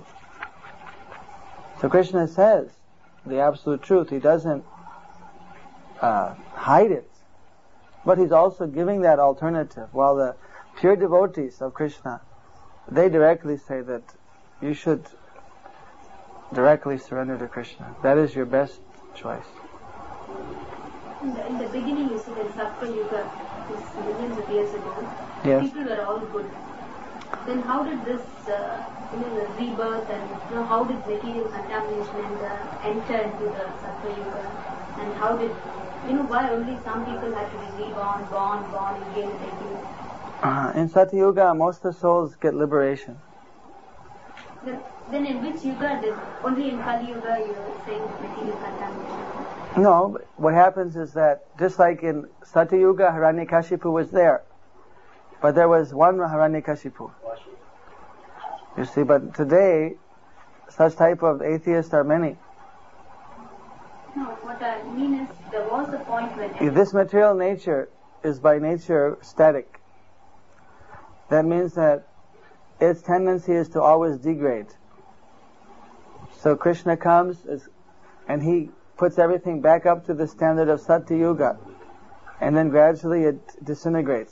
So Krishna says the absolute truth. He doesn't uh, hide it. But he's also giving that alternative. While the pure devotees of Krishna, they directly say that you should directly surrender to Krishna. That is your best choice. In the, in the beginning, you said in Sattva Yuga, this millions of years ago, Yes. people were all good. Then how did this, uh, you know, the rebirth and you know, how did material contamination and, uh, enter into the Sattva Yuga? And how did, you know, why only some people had to be reborn, born, born again and again? Uh, in Satya Yuga, most of the souls get liberation. Then, then in which Yuga did, only in Kali Yuga you were saying material contamination? No, what happens is that just like in Satya Yuga, Hiranyakashipu was there. But there was one Hiranyakashipu. You see, but today, such type of atheists are many. No, what I mean is, there was a point when... This material nature is by nature static. That means that its tendency is to always degrade. So Krishna comes and he puts everything back up to the standard of Satya Yuga, and then gradually it disintegrates.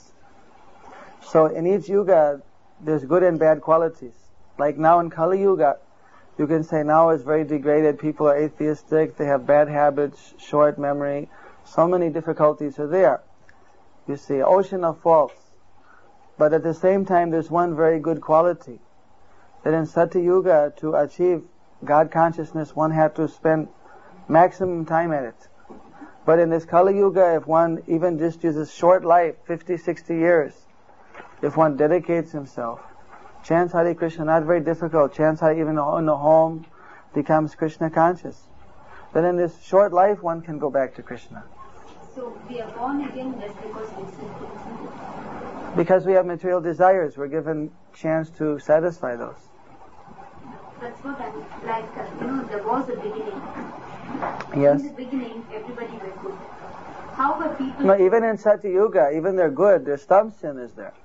So in each yuga, there's good and bad qualities. Like now in Kali Yuga, you can say now it's very degraded, people are atheistic, they have bad habits, short memory, so many difficulties are there. You see, ocean of faults. But at the same time, there's one very good quality. That in Satya Yuga, to achieve God consciousness, one had to spend maximum time at it. But in this Kali Yuga, if one even just uses short life, fifty, sixty years, if one dedicates himself, chants Hare Krishna, not very difficult, chants Hare even in the home, becomes Krishna conscious. Then in this short life, one can go back to Krishna. So we are born again just because we sin. Because we have material desires, we're given chance to satisfy those. That's what I'm like, uh, you know, there was a beginning. Yes. In the beginning, everybody was good. How were people... No, even in Satya Yuga, even they're good, their stump sin is there.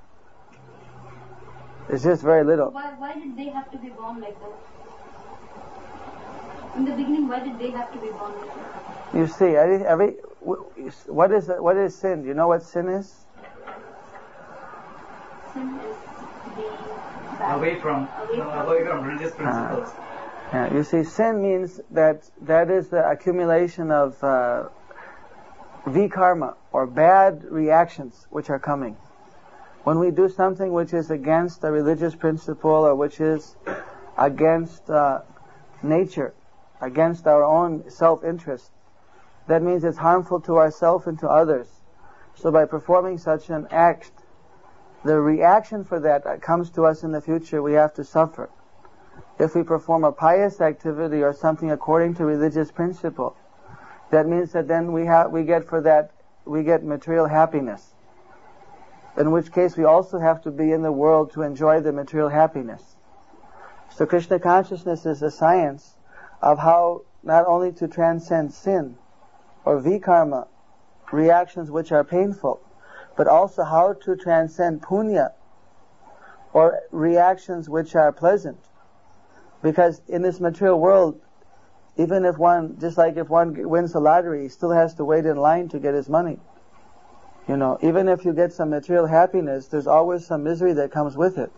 It's just very little. Why, why did they have to be born like that? In the beginning, why did they have to be born like that? You see, every, every what is what is sin? Do you know what sin is? Sin is being bad. Away from, Away no, from- away from religious principles. Yeah, you see, sin means that that is the accumulation of uh, vikarma, or bad reactions which are coming. When we do something which is against a religious principle, or which is against uh, nature, against our own self-interest, that means it's harmful to ourselves and to others. So by performing such an act, the reaction for that that comes to us in the future, we have to suffer. If we perform a pious activity or something according to religious principle, that means that then we have we get for that we get material happiness. In which case we also have to be in the world to enjoy the material happiness. So Krishna consciousness is a science of how not only to transcend sin or vikarma, reactions which are painful, but also how to transcend punya, or reactions which are pleasant. Because in this material world, even if one, just like if one wins the lottery, he still has to wait in line to get his money. You know, even if you get some material happiness, there's always some misery that comes with it.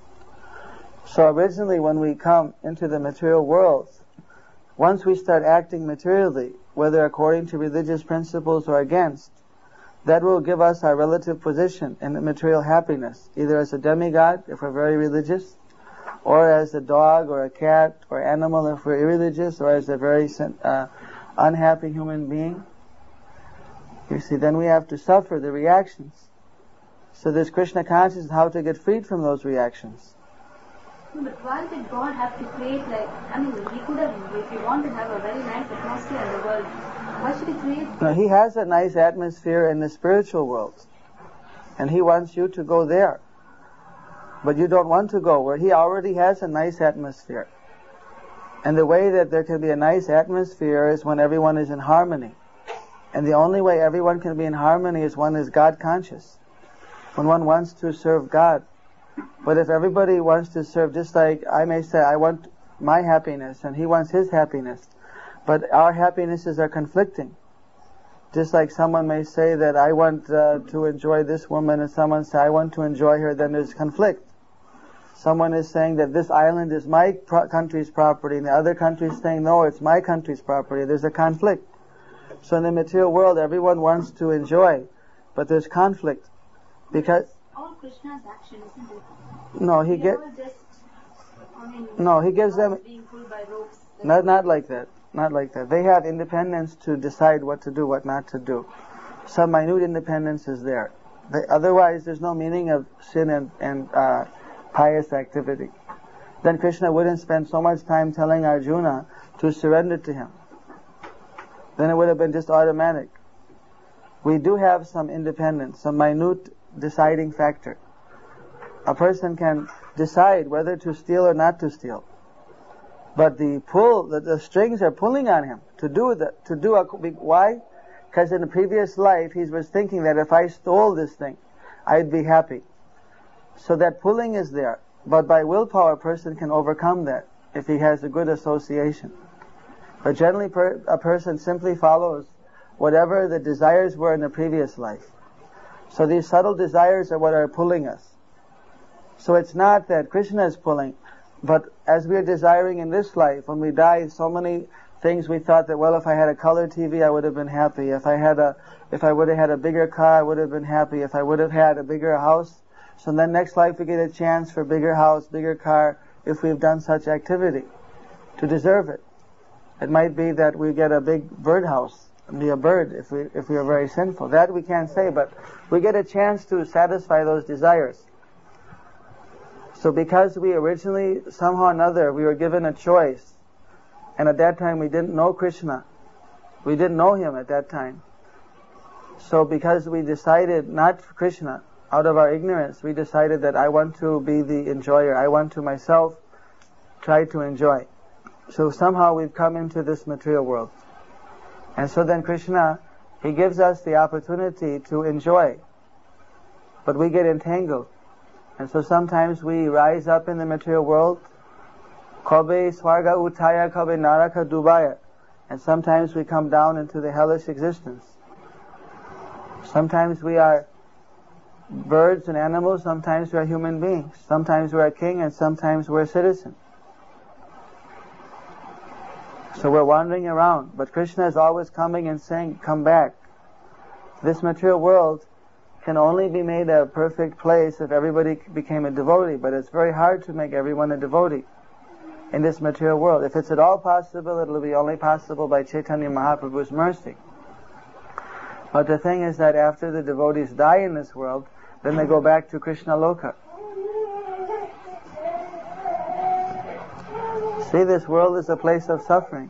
So originally when we come into the material world, once we start acting materially, whether according to religious principles or against, that will give us our relative position in the material happiness, either as a demigod, if we're very religious, or as a dog or a cat or animal if we're irreligious, or as a very uh, unhappy human being. You see, then we have to suffer the reactions. So there's Krishna consciousness, how to get freed from those reactions. But why did God have to create, like, I mean, he could have, if he wanted to have a very nice atmosphere in the world, why should he create? No, he has a nice atmosphere in the spiritual world. And he wants you to go there. But you don't want to go where he already has a nice atmosphere. And the way that there can be a nice atmosphere is when everyone is in harmony. And the only way everyone can be in harmony is one is God conscious. When one wants to serve God. But if everybody wants to serve, just like I may say, I want my happiness and he wants his happiness, but our happinesses are conflicting. Just like someone may say that I want uh, to enjoy this woman and someone say I want to enjoy her, then there's conflict. Someone is saying that this island is my pro- country's property and the other country is saying no, it's my country's property. There's a conflict. So in the material world everyone wants to enjoy, but there's conflict. Because all Krishna's action, isn't it? No, he get. Just, I mean, no, he gives them. Being pulled by ropes. Not, not like that. Not like that. They have independence to decide what to do, what not to do. Some minute independence is there. They, otherwise, there's no meaning of sin and, and uh, pious activity. Then Krishna wouldn't spend so much time telling Arjuna to surrender to him. Then it would have been just automatic. We do have some independence, some minute deciding factor. A person can decide whether to steal or not to steal. But the pull, the, the strings are pulling on him to do that, to do a, why? Because in the previous life he was thinking that if I stole this thing, I'd be happy. So that pulling is there. But by willpower a person can overcome that if he has a good association. But generally per, a person simply follows whatever the desires were in the previous life. So these subtle desires are what are pulling us. So it's not that Krishna is pulling, but as we are desiring in this life, when we die, so many things we thought that, well, if I had a color T V, I would have been happy. If I had a, if I would have had a bigger car, I would have been happy. If I would have had a bigger house. So then next life we get a chance for bigger house, bigger car, if we've done such activity to deserve it. It might be that we get a big birdhouse. Be a bird if we if we are very sinful. That we can't say, but we get a chance to satisfy those desires. So because we originally, somehow or another, we were given a choice, and at that time we didn't know Krishna. We didn't know him at that time. So because we decided not for Krishna, out of our ignorance, we decided that I want to be the enjoyer. I want to myself try to enjoy. So somehow we've come into this material world. And so then Krishna, he gives us the opportunity to enjoy. But we get entangled. And so sometimes we rise up in the material world, Kabe Swarga Utaya, Kabe Naraka Dubaya. And sometimes we come down into the hellish existence. Sometimes we are birds and animals, sometimes we are human beings. Sometimes we are a king and sometimes we're a citizen. So we're wandering around, but Krishna is always coming and saying, come back. This material world can only be made a perfect place if everybody became a devotee, but it's very hard to make everyone a devotee in this material world. If it's at all possible, it'll be only possible by Chaitanya Mahaprabhu's mercy. But the thing is that after the devotees die in this world, then they go back to Krishna Loka. See, this world is a place of suffering.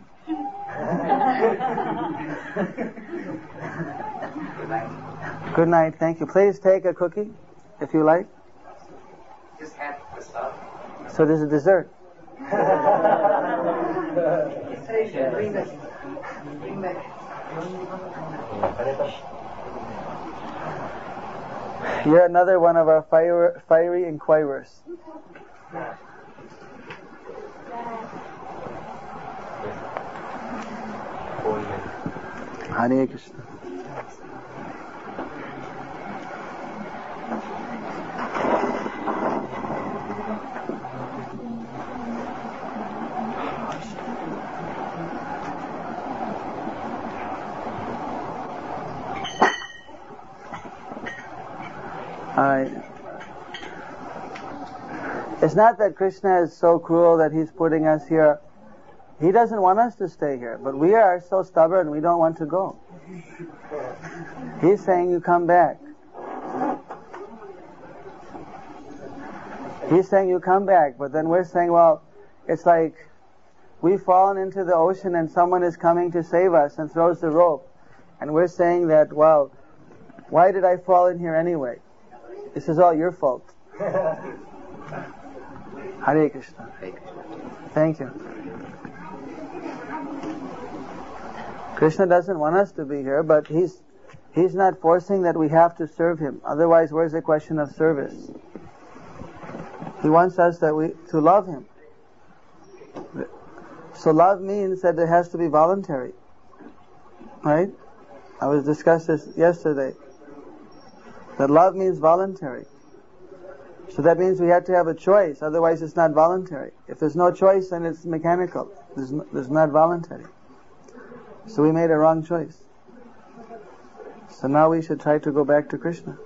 Good night, thank you. Please take a cookie, if you like. Just had the stuff. So this is dessert. Bring that. Bring that. You're another one of our fire, fiery inquirers. Hare Krishna. Alright. It's not that Krishna is so cruel that he's putting us here. He doesn't want us to stay here, but we are so stubborn we don't want to go. He's saying you come back. He's saying you come back, but then we're saying, well, it's like we've fallen into the ocean and someone is coming to save us and throws the rope. And we're saying that, well, why did I fall in here anyway? This is all your fault. Hare Krishna. Thank you. Krishna doesn't want us to be here, but he's he's not forcing that we have to serve him. Otherwise, where's the question of service? He wants us that we to love him. So love means that it has to be voluntary. Right? I was discussed this yesterday. That love means voluntary. So that means we have to have a choice, otherwise it's not voluntary. If there's no choice, then it's mechanical. There's, no, there's not voluntary. So we made a wrong choice. So now we should try to go back to Krishna.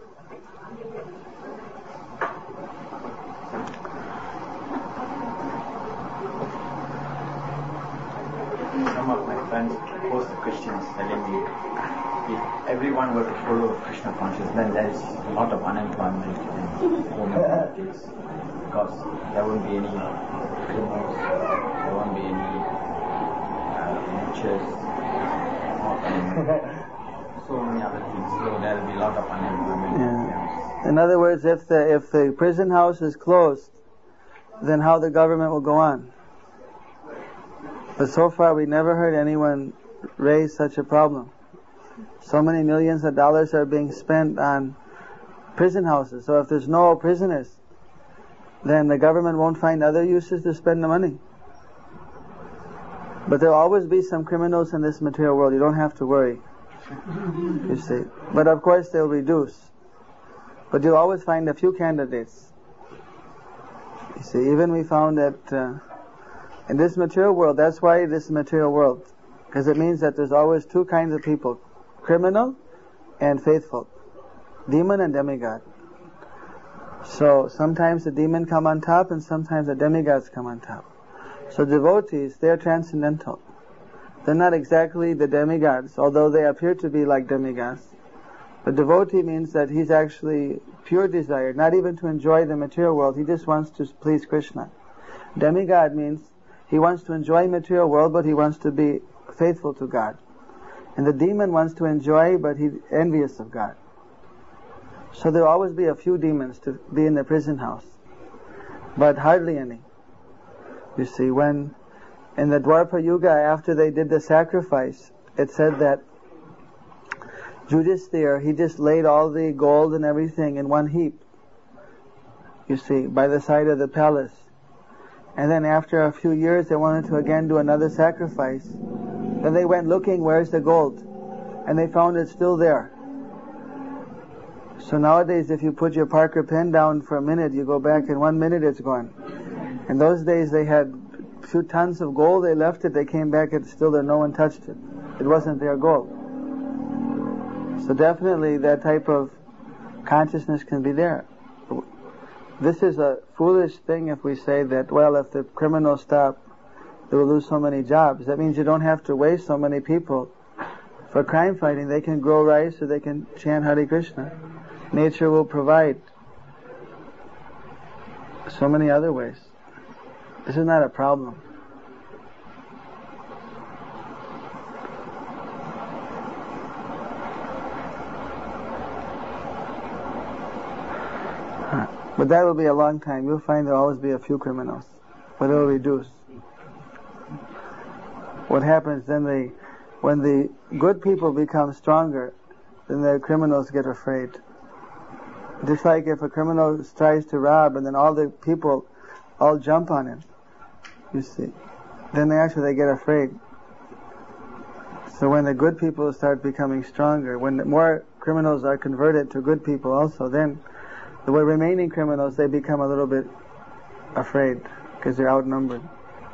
Some of my friends posed the questions telling me, if everyone were to follow Krishna consciousness, then there is a lot of unemployment in home communities, because there won't be any criminals, there won't be any uh, witches, and so many other things. So there will be a lot of unemployment. Yeah. In other words, if the if the prison house is closed, then how the government will go on? But so far we never heard anyone raise such a problem. So many millions of dollars are being spent on prison houses. So if there's no prisoners, then the government won't find other uses to spend the money. But there will always be some criminals in this material world. You don't have to worry. You see. But of course they'll reduce. But you'll always find a few candidates. You see, even we found that uh, in this material world, that's why this material world. Because it means that there's always two kinds of people. Criminal and faithful. Demon and demigod. So sometimes the demon come on top and sometimes the demigods come on top. So devotees, they're transcendental. They're not exactly the demigods, although they appear to be like demigods. But devotee means that he's actually pure desire, not even to enjoy the material world. He just wants to please Krishna. Demigod means he wants to enjoy material world, but he wants to be faithful to God. And the demon wants to enjoy, but he's envious of God. So there will always be a few demons to be in the prison house, but hardly any. You see, when in the Dwapara Yuga, after they did the sacrifice, it said that Yudhisthira, he just laid all the gold and everything in one heap, you see, by the side of the palace. And then after a few years, they wanted to again do another sacrifice. Then they went looking, where's the gold? And they found it still there. So nowadays, if you put your Parker pen down for a minute, you go back in one minute it's gone. In those days, they had a few tons of gold, they left it, they came back, it's still there, no one touched it. It wasn't their gold. So definitely that type of consciousness can be there. This is a foolish thing if we say that, well, if the criminals stop, they will lose so many jobs. That means you don't have to waste so many people for crime fighting. They can grow rice or they can chant Hare Krishna. Nature will provide so many other ways. This is not a problem. But that will be a long time. You'll find there will always be a few criminals. But it will reduce. What happens then, the when the good people become stronger, then the criminals get afraid. Just like if a criminal tries to rob and then all the people all jump on him, you see, then they actually they get afraid. So when the good people start becoming stronger, when more criminals are converted to good people also, then the remaining criminals, they become a little bit afraid because they're outnumbered.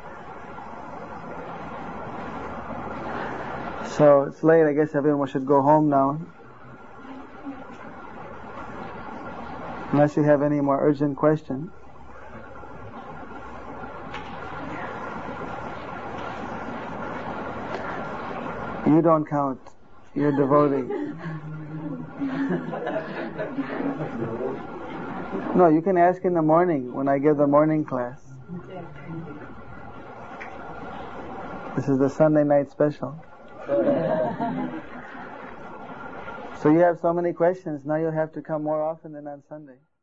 So it's late, I guess everyone should go home now. Unless you have any more urgent questions. You don't count. You're devotee. No, you can ask in the morning when I give the morning class. This is the Sunday night special. So you have so many questions, now you'll have to come more often than on Sunday.